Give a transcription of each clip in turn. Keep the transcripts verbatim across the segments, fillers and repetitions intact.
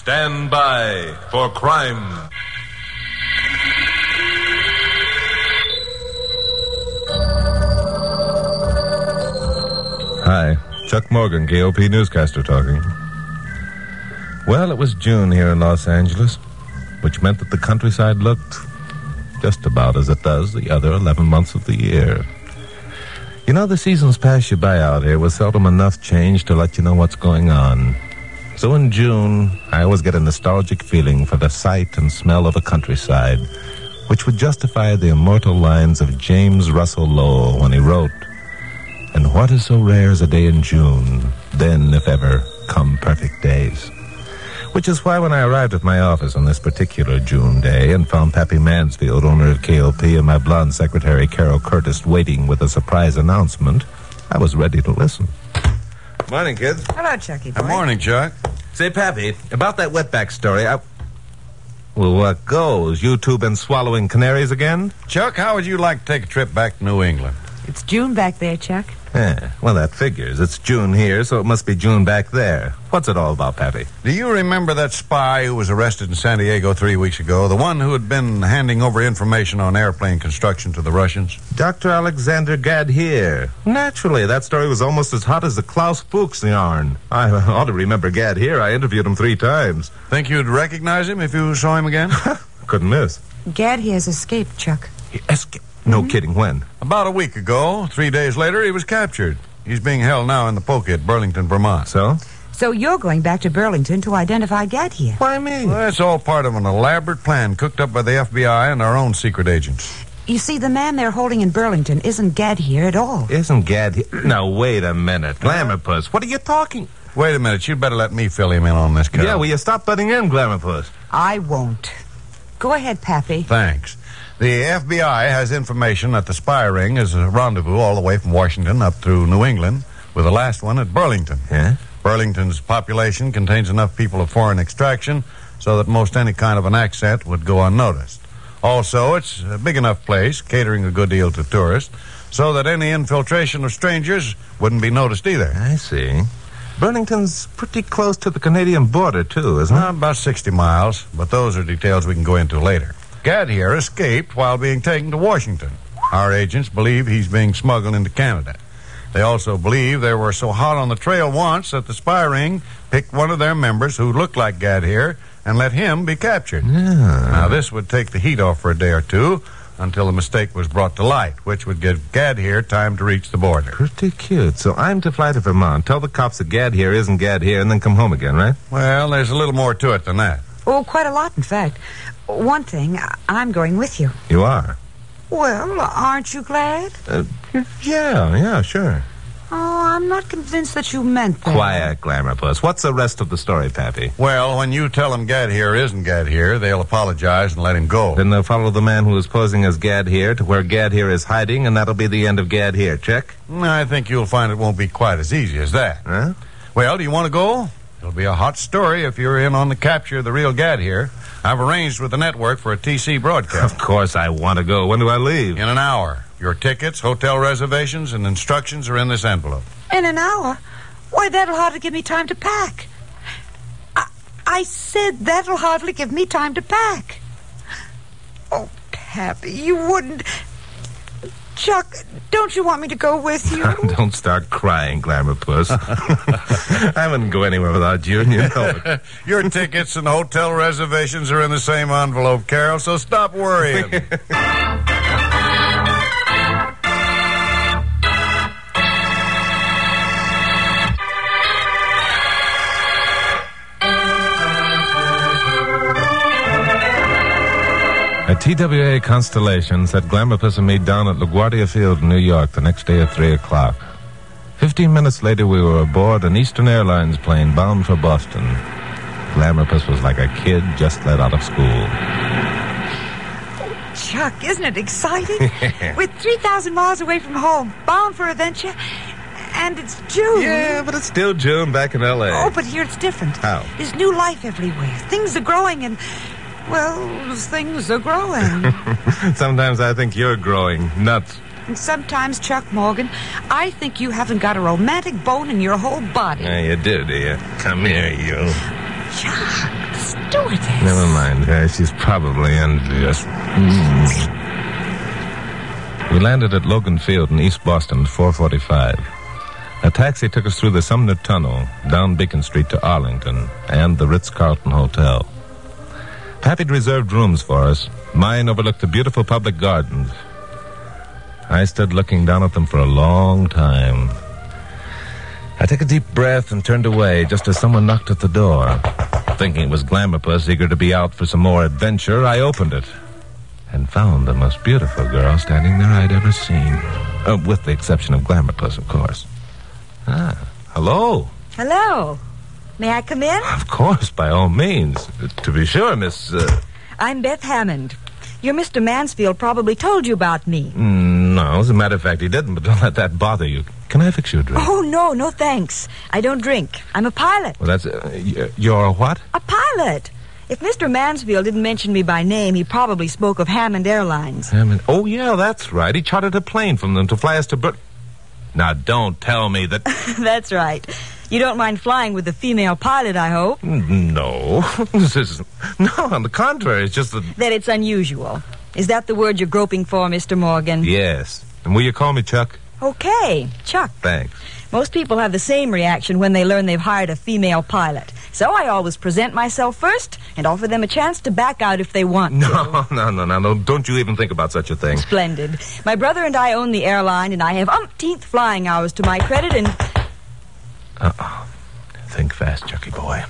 Stand by for crime. Hi, Chuck Morgan, K O P newscaster talking. Well, it was June here in Los Angeles, which meant that the countryside looked just about as it does the other eleven months of the year. You know, the seasons pass you by out here with seldom enough change to let you know what's going on. So in June, I always get a nostalgic feeling for the sight and smell of a countryside, which would justify the immortal lines of James Russell Lowell when he wrote, "And what is so rare as a day in June, then, if ever, come perfect days." Which is why when I arrived at my office on this particular June day and found Pappy Mansfield, owner of K O P, and my blonde secretary Carol Curtis waiting with a surprise announcement, I was ready to listen. Morning, kids. Hello, Chucky boy. Good morning, Chuck. Say, Pappy, about that wetback story, I... Well, what goes? You two been swallowing canaries again? Chuck, how would you like to take a trip back to New England? It's June back there, Chuck. Yeah, well, that figures. It's June here, so it must be June back there. What's it all about, Pappy? Do you remember that spy who was arrested in San Diego three weeks ago? The one who had been handing over information on airplane construction to the Russians? Doctor Alexander Gadhier. Naturally, that story was almost as hot as the Klaus Fuchs yarn. I ought to remember Gadhier. I interviewed him three times. Think you'd recognize him if you saw him again? Couldn't miss. Gad has escaped, Chuck. He escaped? No mm-hmm. kidding. When? About a week ago. Three days later, he was captured. He's being held now in the Poke at Burlington, Vermont. So? So you're going back to Burlington to identify Gad here? Why me? Well, that's all part of an elaborate plan cooked up by the F B I and our own secret agents. You see, the man they're holding in Burlington isn't Gad here at all. Isn't Gad here? Now, wait a minute. Glamourpuss, what are you talking? Wait a minute. You'd better let me fill him in on this, Carol. Yeah, will you stop butting in, Glamourpuss? I won't. Go ahead, Pappy. Thanks. The F B I has information that the spy ring is a rendezvous all the way from Washington up through New England, with the last one at Burlington. Yeah? Burlington's population contains enough people of foreign extraction so that most any kind of an accent would go unnoticed. Also, it's a big enough place, catering a good deal to tourists, so that any infiltration of strangers wouldn't be noticed either. I see. Burlington's pretty close to the Canadian border, too, isn't it? Uh, about sixty miles, but those are details we can go into later. Gad here escaped while being taken to Washington. Our agents believe he's being smuggled into Canada. They also believe they were so hot on the trail once that the spy ring picked one of their members who looked like Gad here and let him be captured. Yeah. Now, this would take the heat off for a day or two until the mistake was brought to light, which would give Gad here time to reach the border. Pretty cute. So I'm to fly to Vermont, tell the cops that Gad here isn't Gad here, and then come home again, right? Well, there's a little more to it than that. Oh, quite a lot, in fact. One thing, I'm going with you. You are? Well, aren't you glad? Uh, yeah, yeah, sure. Oh, I'm not convinced that you meant that. Quiet, Glamourpuss. What's the rest of the story, Pappy? Well, when you tell them Gad here isn't Gad here, they'll apologize and let him go. Then they'll follow the man who is posing as Gad here to where Gad here is hiding, and that'll be the end of Gad here. Check? I think you'll find it won't be quite as easy as that. Huh? Well, do you want to go? It'll be a hot story if you're in on the capture of the real Gad here. I've arranged with the network for a T C broadcast. Of course I want to go. When do I leave? In an hour. Your tickets, hotel reservations, and instructions are in this envelope. In an hour? Why, that'll hardly give me time to pack. I, I said that'll hardly give me time to pack. Oh, Pappy, you wouldn't... Chuck, don't you want me to go with you? Don't start crying, Glamourpuss. I wouldn't go anywhere without you, and you know it. Your tickets and hotel reservations are in the same envelope, Carol, so stop worrying. A T W A Constellation set Glamourpuss and me down at LaGuardia Field in New York the next day at three o'clock. Fifteen minutes later, we were aboard an Eastern Airlines plane bound for Boston. Glamourpuss was like a kid just let out of school. Chuck, isn't it exciting? We're three thousand miles away from home, bound for adventure, and it's June. Yeah, but it's still June back in L A. Oh, but here it's different. How? There's new life everywhere. Things are growing and... Well, things are growing. Sometimes I think you're growing nuts. And sometimes, Chuck Morgan, I think you haven't got a romantic bone in your whole body. Yeah, you do, do you? Come here, you. Chuck, stewardess. Never mind her. She's probably envious. Mm. We landed at Logan Field in East Boston at four forty-five. A taxi took us through the Sumner Tunnel, down Beacon Street to Arlington, and the Ritz-Carlton Hotel. Pappy'd reserved rooms for us. Mine overlooked the beautiful public gardens. I stood looking down at them for a long time. I took a deep breath and turned away just as someone knocked at the door. Thinking it was Glamourpuss, eager to be out for some more adventure, I opened it and found the most beautiful girl standing there I'd ever seen. Uh, with the exception of Glamourpuss, of course. Ah, hello. Hello. May I come in? Of course, by all means. Uh, to be sure, Miss... Uh... I'm Beth Hammond. Your Mister Mansfield probably told you about me. Mm, no, as a matter of fact, he didn't, but don't let that bother you. Can I fix you a drink? Oh, no, no thanks. I don't drink. I'm a pilot. Well, that's... Uh, y- you're a what? A pilot. If Mister Mansfield didn't mention me by name, he probably spoke of Hammond Airlines. Hammond... Oh, yeah, that's right. He chartered a plane from them to fly us to Bur... Now, don't tell me that... That's right. You don't mind flying with a female pilot, I hope? No. This is... No, on the contrary, it's just that... That it's unusual. Is that the word you're groping for, Mister Morgan? Yes. And will you call me Chuck? Okay, Chuck. Thanks. Most people have the same reaction when they learn they've hired a female pilot. So I always present myself first and offer them a chance to back out if they want no, to. No, no, no, no. Don't you even think about such a thing. Splendid. My brother and I own the airline, and I have umpteenth flying hours to my credit, and... Uh-oh. Think fast, Chucky boy.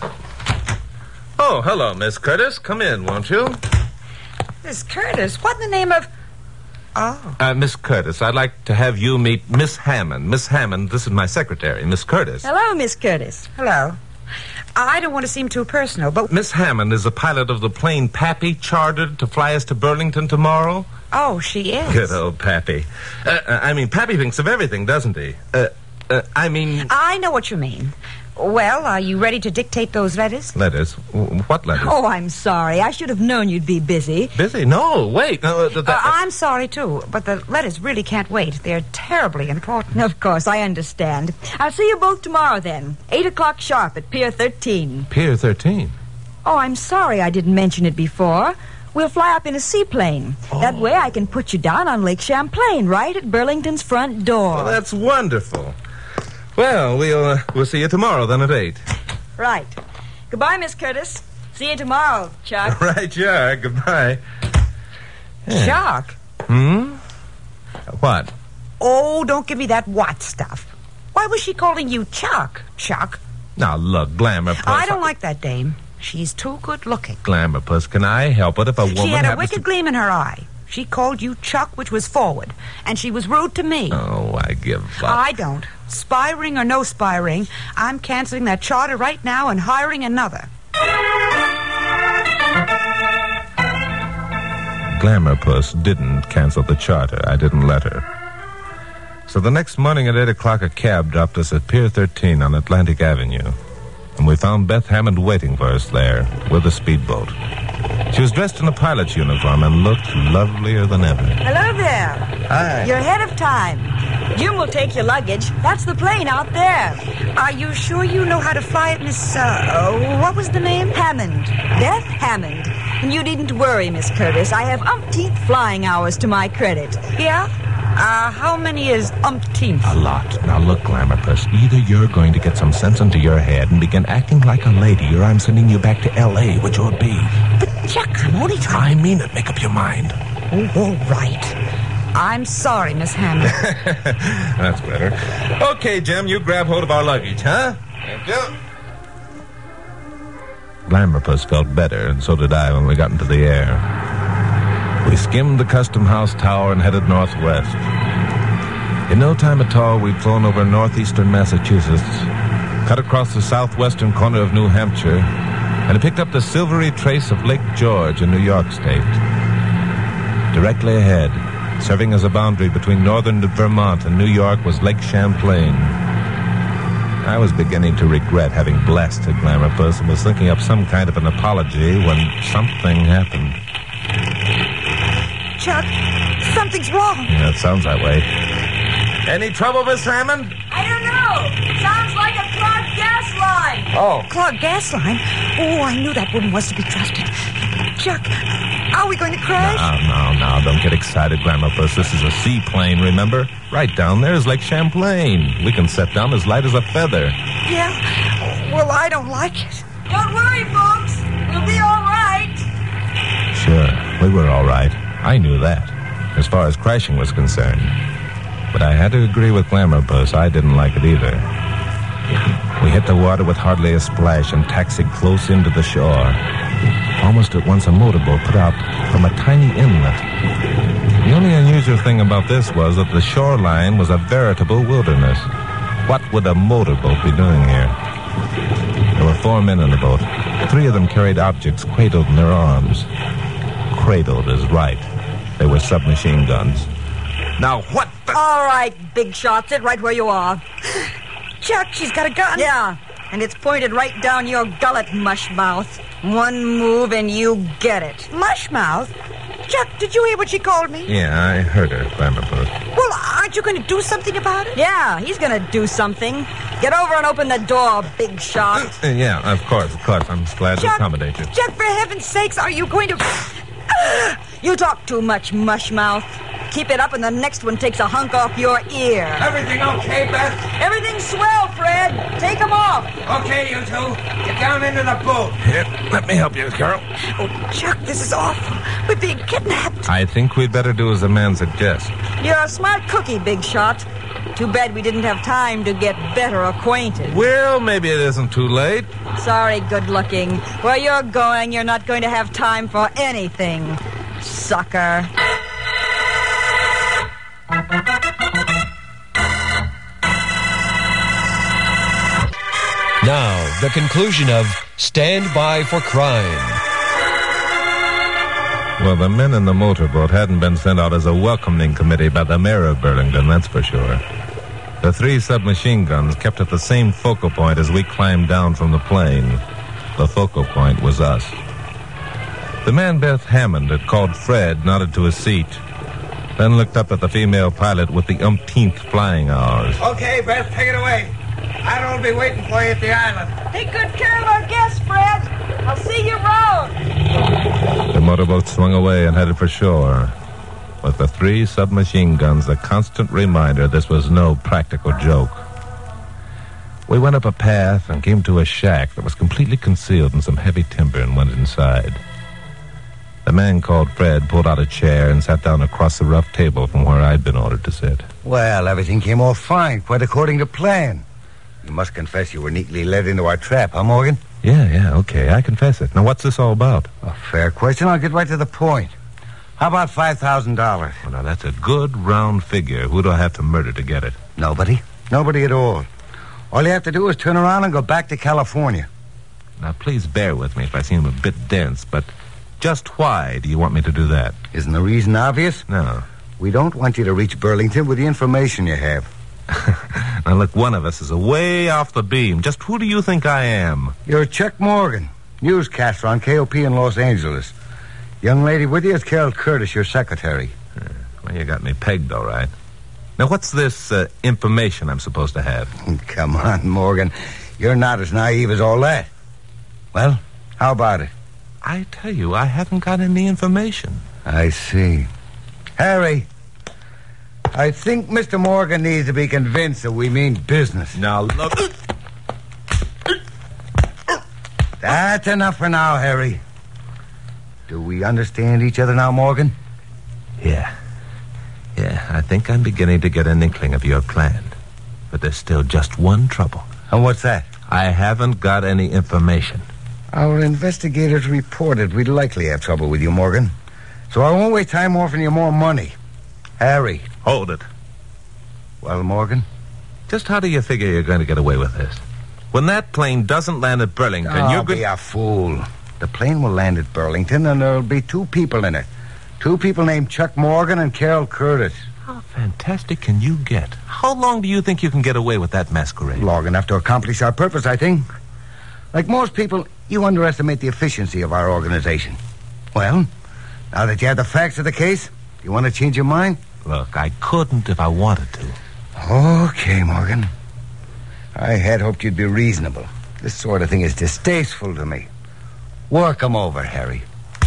Oh, hello, Miss Curtis. Come in, won't you? Miss Curtis? What in the name of... Oh. Uh, Miss Curtis, I'd like to have you meet Miss Hammond. Miss Hammond, this is my secretary, Miss Curtis. Hello, Miss Curtis. Hello. I don't want to seem too personal, but... Miss Hammond is the pilot of the plane Pappy chartered to fly us to Burlington tomorrow. Oh, she is. Good old Pappy. Uh, uh, I mean, Pappy thinks of everything, doesn't he? Uh, uh, I mean... I know what you mean. Well, are you ready to dictate those letters? Letters? W- What letters? Oh, I'm sorry. I should have known you'd be busy. Busy? No, wait. No, uh, th- Uh, I'm sorry, too, but the letters really can't wait. They're terribly important. Of course, I understand. I'll see you both tomorrow, then. Eight o'clock sharp at Pier thirteen. Pier thirteen. Oh, I'm sorry I didn't mention it before. We'll fly up in a seaplane. Oh. That way I can put you down on Lake Champlain, right at Burlington's front door. Well, that's wonderful. Well, we'll uh, we'll see you tomorrow then at eight. Right. Goodbye, Miss Curtis. See you tomorrow, Chuck. Right, yeah. Goodbye. Yeah. Chuck? Hmm? What? Oh, don't give me that what stuff. Why was she calling you Chuck, Chuck? Now, look, Glamourpuss. I don't like that dame. She's too good looking. Glamourpuss, can I help it if a woman She had a happens wicked to... gleam in her eye. She called you Chuck, which was forward, and she was rude to me. Oh, I give up. I don't. Spy ring or no spy ring, I'm canceling that charter right now and hiring another. Glamourpuss didn't cancel the charter. I didn't let her. So the next morning at eight o'clock, a cab dropped us at Pier thirteen on Atlantic Avenue. And we found Beth Hammond waiting for us there with a speedboat. She was dressed in a pilot's uniform and looked lovelier than ever. Hello there. Hi. You're ahead of time. Jim will take your luggage. That's the plane out there. Are you sure you know how to fly it, Miss, uh, what was the name? Hammond. Beth Hammond. And you needn't worry, Miss Curtis. I have umpteenth flying hours to my credit. Yeah? Uh, how many is umpteenth? A lot. Now look, Glamourpuss, either you're going to get some sense into your head and begin acting like a lady, or I'm sending you back to L A, which will be... But, Chuck, I'm only trying... I mean it. Make up your mind. Oh, all right. I'm sorry, Miss Hammond. That's better. Okay, Jim, you grab hold of our luggage, huh? Thank you. Glamourpuss felt better, and so did I when we got into the air. We skimmed the Custom House Tower and headed northwest. In no time at all, we'd flown over northeastern Massachusetts, cut across the southwestern corner of New Hampshire, and picked up the silvery trace of Lake George in New York State. Directly ahead, serving as a boundary between northern Vermont and New York, was Lake Champlain. I was beginning to regret having blasted Glamourpuss and was thinking up some kind of an apology when something happened. Chuck, something's wrong. Yeah, it sounds that way. Any trouble, Miss Hammond? I don't know. Sounds like a clogged gas line. Oh. Clogged gas line? Oh, I knew that woman was to be trusted. Chuck, are we going to crash? No, no, no, don't get excited, Grandma Puss. This is a seaplane, remember? Right down there is Lake Champlain. We can set down as light as a feather. Yeah? Well, I don't like it. Don't worry, folks. We'll be all right. Sure, we were all right. I knew that, as far as crashing was concerned. But I had to agree with Glamour Puss. I didn't like it either. We hit the water with hardly a splash and taxied close into the shore. Almost at once, a motorboat put out from a tiny inlet. The only unusual thing about this was that the shoreline was a veritable wilderness. What would a motorboat be doing here? There were four men in the boat. Three of them carried objects cradled in their arms. Cradled is right. They were submachine guns. Now, what the... All right, big shot. Sit right where you are. Chuck, she's got a gun. Yeah, and it's pointed right down your gullet, mushmouth. One move and you get it. Mushmouth? Chuck, did you hear what she called me? Yeah, I heard her, Glamour Puss. Well, aren't you going to do something about it? Yeah, he's gonna do something. Get over and open the door, big shot. Uh, yeah, of course, of course. I'm glad to Chuck, accommodate you. Chuck, for heaven's sakes, are you going to... You talk too much, mushmouth. Keep it up and the next one takes a hunk off your ear. Everything okay, Beth? Everything's swell, Fred. Take 'em off. Okay, you two. Get down into the boat. Here, let me help you, Carol. Oh, Chuck, this is awful. We're being kidnapped. I think we'd better do as the man suggests. You're a smart cookie, big shot. Too bad we didn't have time to get better acquainted. Well, maybe it isn't too late. Sorry, good-looking. Where you're going, you're not going to have time for anything, sucker. Now, the conclusion of Stand By for Crime. Well, the men in the motorboat hadn't been sent out as a welcoming committee by the mayor of Burlington, that's for sure. The three submachine guns kept at the same focal point as we climbed down from the plane. The focal point was us. The man Beth Hammond had called Fred nodded to his seat, then looked up at the female pilot with the umpteenth flying hours. Okay, Beth, take it away. I'll be waiting for you at the island. Take good care of our guests, Fred. I'll see you round. The motorboat swung away and headed for shore, with the three submachine guns a constant reminder this was no practical joke. We went up a path and came to a shack that was completely concealed in some heavy timber and went inside. The man called Fred pulled out a chair and sat down across the rough table from where I'd been ordered to sit. Well, everything came off fine, quite according to plan. You must confess you were neatly led into our trap, huh, Morgan? Yeah, yeah, okay, I confess it. Now, what's this all about? A fair question. I'll get right to the point. How about five thousand dollars? Well, now, that's a good round figure. Who do I have to murder to get it? Nobody. Nobody at all. All you have to do is turn around and go back to California. Now, please bear with me if I seem a bit dense, but just why do you want me to do that? Isn't the reason obvious? No. We don't want you to reach Burlington with the information you have. Now, look, one of us is way off the beam. Just who do you think I am? You're Chuck Morgan, newscaster on K O P in Los Angeles. Young lady with you is Carol Curtis, your secretary. Uh, well, you got me pegged, all right. Now, what's this uh, information I'm supposed to have? Come on, Morgan. You're not as naive as all that. Well, how about it? I tell you, I haven't got any information. I see. Harry, I think Mister Morgan needs to be convinced that we mean business. Now, look... That's enough for now, Harry. Do we understand each other now, Morgan? Yeah. Yeah, I think I'm beginning to get an inkling of your plan. But there's still just one trouble. And what's that? I haven't got any information. Our investigators reported we'd likely have trouble with you, Morgan. So I won't waste time offering you more money. Harry. Hold it. Well, Morgan? Just how do you figure you're going to get away with this? When that plane doesn't land at Burlington, Don't you're going... be a fool. The plane will land at Burlington, and there'll be two people in it. Two people named Chuck Morgan and Carol Curtis. How fantastic can you get? How long do you think you can get away with that masquerade? Long enough to accomplish our purpose, I think. Like most people, you underestimate the efficiency of our organization. Well, now that you have the facts of the case, you want to change your mind? Look, I couldn't if I wanted to. Okay, Morgan. I had hoped you'd be reasonable. This sort of thing is distasteful to me. Work 'em over, Harry.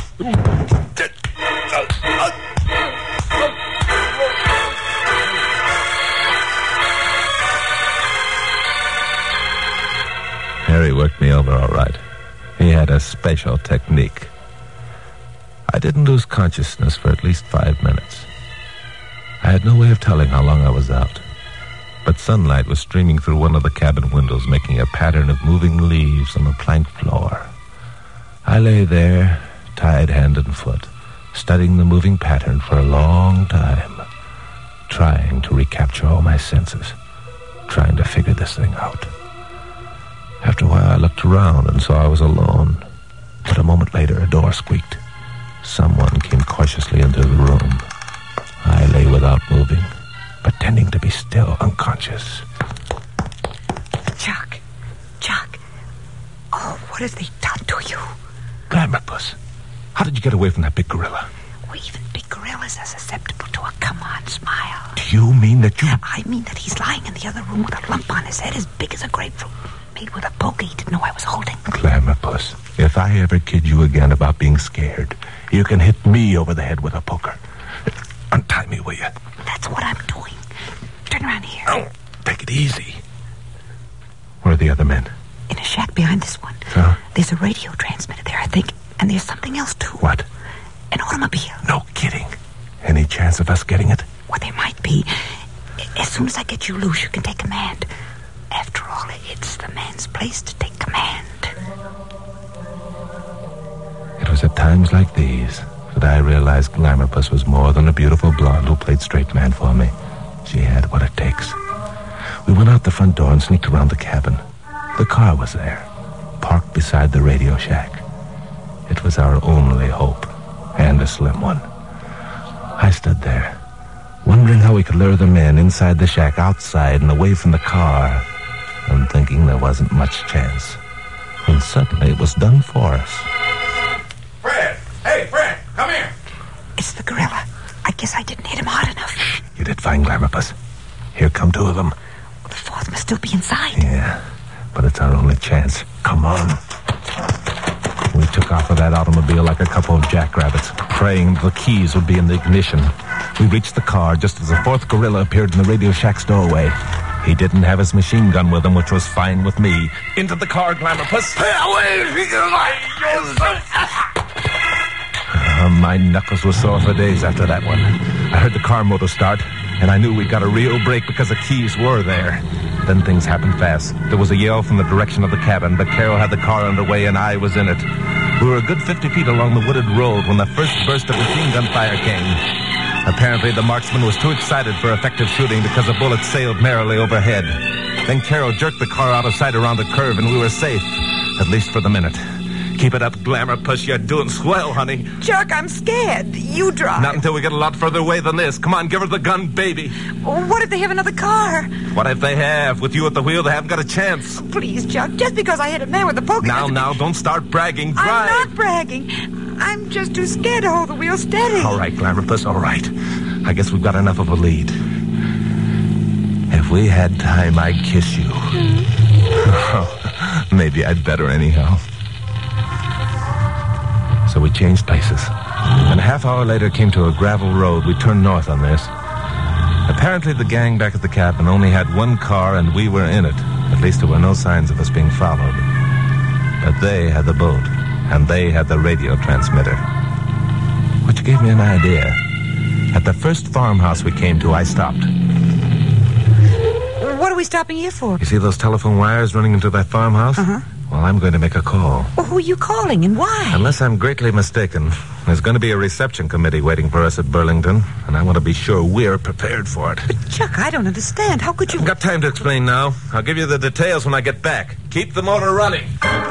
Harry worked me over all right. He had a special technique. I didn't lose consciousness for at least five minutes. I had no way of telling how long I was out, but sunlight was streaming through one of the cabin windows, making a pattern of moving leaves on the plank floor. I lay there, tied hand and foot, studying the moving pattern for a long time, trying to recapture all my senses, trying to figure this thing out. After a while, I looked around and saw I was alone. But a moment later, a door squeaked. Someone came cautiously into the room. I lay without moving, pretending to be still unconscious. Chuck. Chuck. Oh, what have they done to you? Glamorpuss, how did you get away from that big gorilla? Well, even big gorillas are susceptible to a come-on smile. Do you mean that you... I mean that he's lying in the other room with a lump on his head as big as a grapefruit, made with a poker he didn't know I was holding. Glamorpuss, if I ever kid you again about being scared, you can hit me over the head with a poker. Untie me, will you? That's what I'm doing. Turn around here. Oh, take it easy. Where are the other men? In a shack behind this one. Huh? There's a radio transmitter there, I think. And there's something else, too. What? An automobile. No kidding. Any chance of us getting it? Well, there might be. As soon as I get you loose, you can take command. After all, it's the man's place to take command. It was at times like these that I realized Glamorpuss was more than a beautiful blonde who played straight man for me. She had what it takes. We went out the front door and sneaked around the cabin. The car was there, parked beside the radio shack. It was our only hope, and a slim one. I stood there, wondering how we could lure the men inside the shack, outside and away from the car, and thinking there wasn't much chance. When suddenly it was done for us. Fred! Hey, Fred! Come here! It's the gorilla. I guess I didn't hit him hard enough. You did fine, Glamorpuss. Here come two of them. Well, the fourth must still be inside. Yeah, but it's our only chance. Come on. We took off of that automobile like a couple of jackrabbits, praying the keys would be in the ignition. We reached the car just as the fourth gorilla appeared in the radio shack's doorway. He didn't have his machine gun with him, which was fine with me. Into the car, Glamorpuss. Uh, my knuckles were sore for days after that one. I heard the car motor start, and I knew we got a real break because the keys were there. Then things happened fast. There was a yell from the direction of the cabin, but Carol had the car underway and I was in it. We were a good fifty feet along the wooded road when the first burst of machine gun fire came. Apparently, the marksman was too excited for effective shooting because the bullets sailed merrily overhead. Then Carol jerked the car out of sight around the curve and we were safe, at least for the minute. Keep it up, Glamorpuss. You're doing swell, honey. Chuck, I'm scared. You drive. Not until we get a lot further away than this. Come on, give her the gun, baby. What if they have another car? What if they have? With you at the wheel, they haven't got a chance. Please, Chuck, just because I hit a man with a poker... Now, now, don't start bragging. Drive. I'm not bragging. I'm just too scared to hold the wheel steady. All right, Glamorpuss, all right. I guess we've got enough of a lead. If we had time, I'd kiss you. Mm-hmm. Maybe I'd better anyhow. So we changed places. And a half hour later came to a gravel road. We turned north on this. Apparently the gang back at the cabin only had one car and we were in it. At least there were no signs of us being followed. But they had the boat. And they had the radio transmitter. Which gave me an idea. At the first farmhouse we came to, I stopped. What are we stopping here for? You see those telephone wires running into that farmhouse? Uh-huh. Well, I'm going to make a call. Well, who are you calling and why? Unless I'm greatly mistaken, there's going to be a reception committee waiting for us at Burlington, and I want to be sure we're prepared for it. But, Chuck, I don't understand. How could you... I've got time to explain now. I'll give you the details when I get back. Keep the motor running.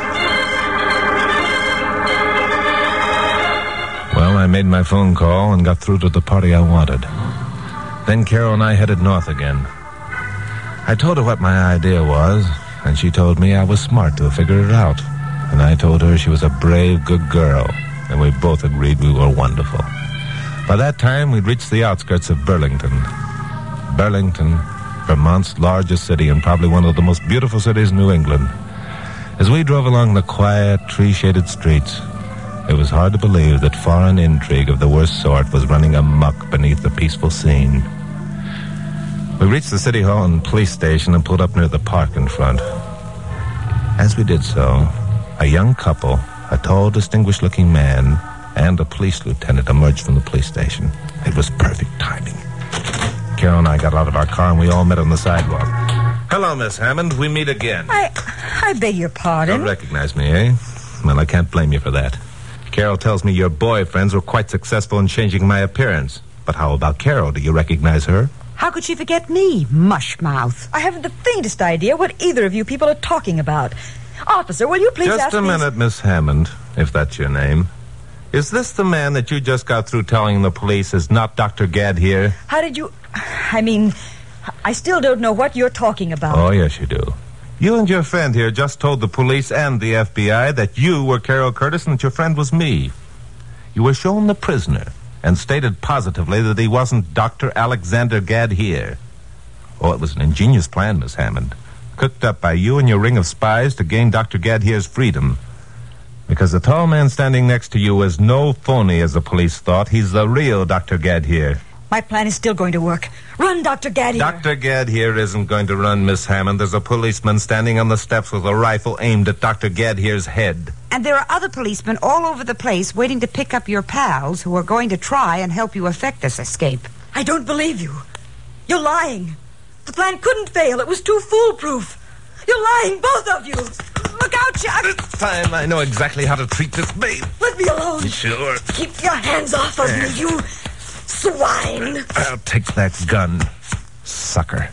Well, I made my phone call and got through to the party I wanted. Then Carol and I headed north again. I told her what my idea was, and she told me I was smart to have figured it out. And I told her she was a brave, good girl, and we both agreed we were wonderful. By that time, we'd reached the outskirts of Burlington. Burlington, Vermont's largest city and probably one of the most beautiful cities in New England. As we drove along the quiet, tree-shaded streets, it was hard to believe that foreign intrigue of the worst sort was running amok beneath the peaceful scene. We reached the city hall and police station and pulled up near the park in front. As we did so, a young couple, a tall, distinguished-looking man, and a police lieutenant emerged from the police station. It was perfect timing. Carol and I got out of our car and we all met on the sidewalk. Hello, Miss Hammond. We meet again. I I beg your pardon. Don't recognize me, eh? Well, I can't blame you for that. Carol tells me your boyfriends were quite successful in changing my appearance. But how about Carol? Do you recognize her? How could she forget me, mushmouth? I haven't the faintest idea what either of you people are talking about. Officer, will you please Just ask a these- minute, Miss Hammond, if that's your name. Is this the man that you just got through telling the police is not Doctor Gadd here? How did you... I mean, I still don't know what you're talking about. Oh, yes, you do. You and your friend here just told the police and the F B I that you were Carol Curtis and that your friend was me. You were shown the prisoner and stated positively that he wasn't Doctor Alexander Gadd here. Oh, it was an ingenious plan, Miss Hammond, cooked up by you and your ring of spies to gain Doctor Gadd here's freedom. Because the tall man standing next to you is no phony, as the police thought. He's the real Doctor Gadd here. My plan is still going to work. Run, Doctor Gadd here. Doctor Gadd here isn't going to run, Miss Hammond. There's a policeman standing on the steps with a rifle aimed at Doctor Gadd here's head. And there are other policemen all over the place waiting to pick up your pals who are going to try and help you effect this escape. I don't believe you. You're lying. The plan couldn't fail. It was too foolproof. You're lying, both of you. Look out, Chuck. This time I know exactly how to treat this babe. Let me alone. Sure. Keep your hands off of me, you swine. I'll take that gun, sucker.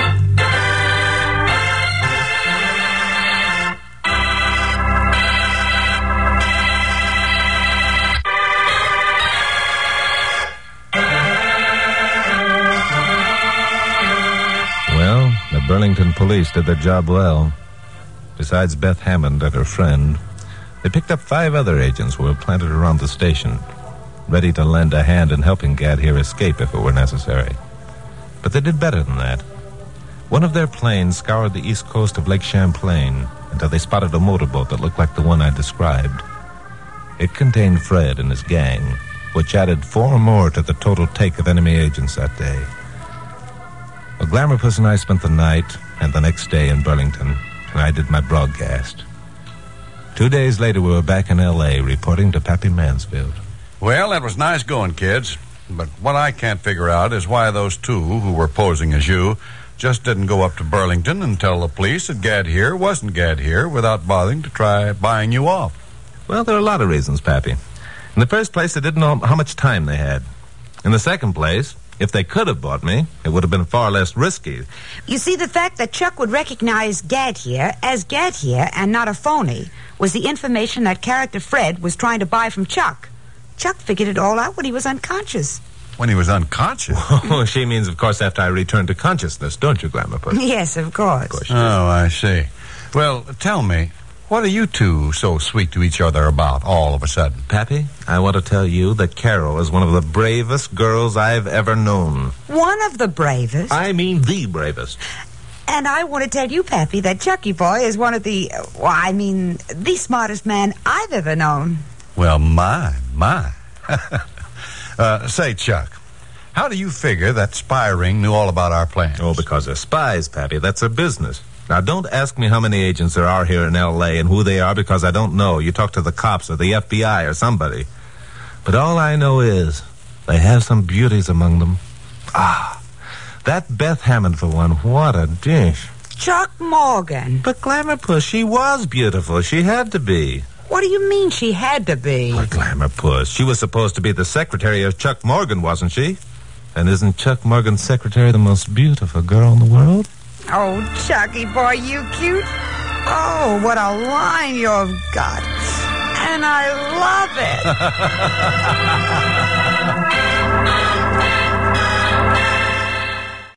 Well, the Burlington police did their job well. Besides Beth Hammond and her friend, they picked up five other agents who were planted around the station, ready to lend a hand in helping Gadd here escape if it were necessary. But they did better than that. One of their planes scoured the east coast of Lake Champlain until they spotted a motorboat that looked like the one I described. It contained Fred and his gang, which added four more to the total take of enemy agents that day. Well, Glamourpuss and I spent the night and the next day in Burlington, and I did my broadcast. Two days later, we were back in L A reporting to Pappy Mansfield. Well, that was nice going, kids. But what I can't figure out is why those two who were posing as you just didn't go up to Burlington and tell the police that Gadd here wasn't Gadd here without bothering to try buying you off. Well, there are a lot of reasons, Pappy. In the first place, they didn't know how much time they had. In the second place, if they could have bought me, it would have been far less risky. You see, the fact that Chuck would recognize Gadd here as Gadd here and not a phony was the information that character Fred was trying to buy from Chuck. Chuck figured it all out when he was unconscious. When he was unconscious? Oh, she means, of course, after I returned to consciousness, don't you, Glamourpuss? Yes, of course. Of course. Oh, I see. Well, tell me, what are you two so sweet to each other about all of a sudden? Pappy, I want to tell you that Carol is one of the bravest girls I've ever known. One of the bravest. I mean the bravest. And I want to tell you, Pappy, that Chucky Boy is one of the, uh, well, I mean, the smartest man I've ever known. Well, my, my. uh, say, Chuck, how do you figure that spy ring knew all about our plans? Oh, because they're spies, Pappy. That's their business. Now, don't ask me how many agents there are here in L A and who they are, because I don't know. You talk to the cops or the F B I or somebody. But all I know is they have some beauties among them. Ah, that Beth Hammond, for one. What a dish. Chuck Morgan. But Glamourpuss, she was beautiful. She had to be. What do you mean she had to be? But Glamourpuss, she was supposed to be the secretary of Chuck Morgan, wasn't she? And isn't Chuck Morgan's secretary the most beautiful girl in the world? Oh, Chucky boy, you cute. Oh, what a line you've got. And I love it.